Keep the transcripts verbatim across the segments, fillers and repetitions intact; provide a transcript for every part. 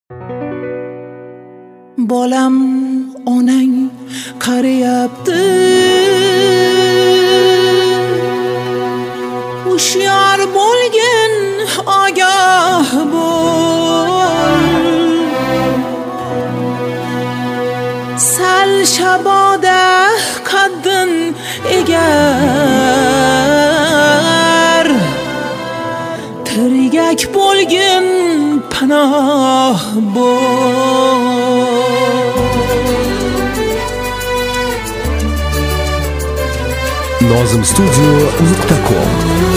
Bolam onang qarayapti, hushyor bo'lgin, ogoh bo'l. Sal shaboda qaddin egar, tirgak bo'lgin, panoh bo'l. Nozim studio nuqta com.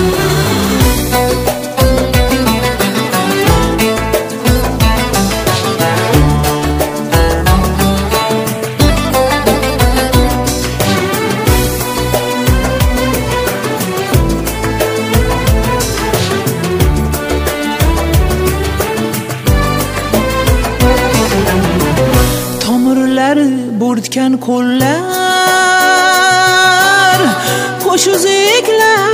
Tomirlar bo'rtgan qo'llar, qo'shuziklar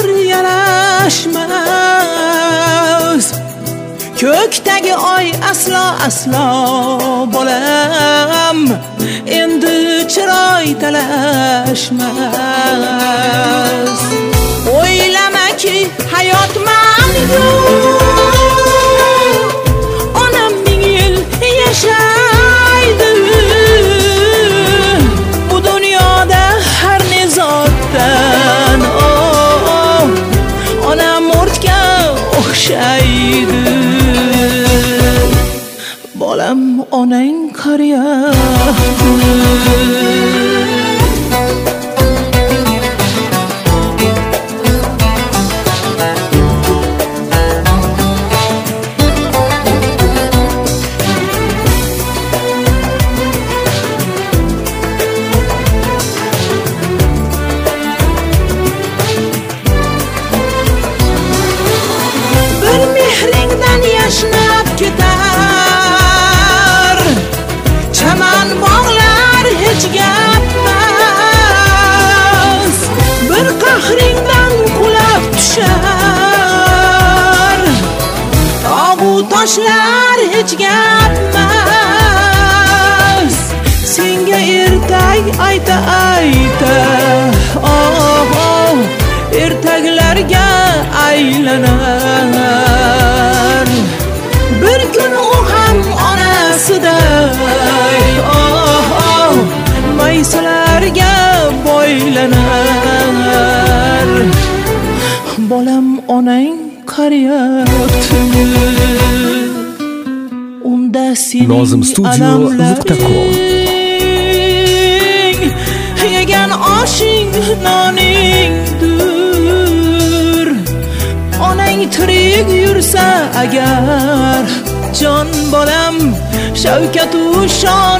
yarashmas. Ko'kdagi oy aslo aslo bolam, endi chiroy talashmas. O'ylamaki hayot mangu, onam ming yil yashaydi. Bu dunyoda har nezotdan oh, onam o'rtga o'xshaydi. Bolam onang qarayapti. Bir mehringdan yashnab ketar, chaman bog'lar hech gapmas. Bir qahringdan qulab tushar, tog'u toshlar hech gapmas. Senga ertak ayta ayta oh, oh, ertaklarga aylanar. Bir kun u ham onasiday oh, oh, maysalarga boylanar. Bolam onang qarayapti. Unda sening Nozim studio nuqta com. yegan oshing noningdir. Onang tirik yursa agar, jon bolam shavkatu shon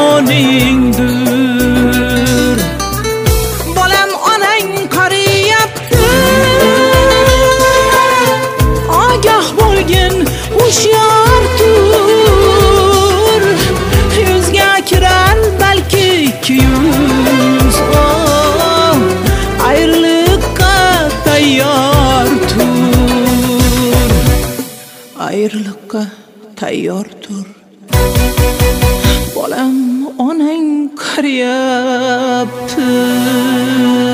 imoningdir. Bolam onang qarayapti, ogoh bo'lgin, hushyor tur. Yuzga kirar balki ikki yuz oh, ayriliqqa tayyor tur. Ayriliqqa tayyor tur. Bolam onang qarayapti.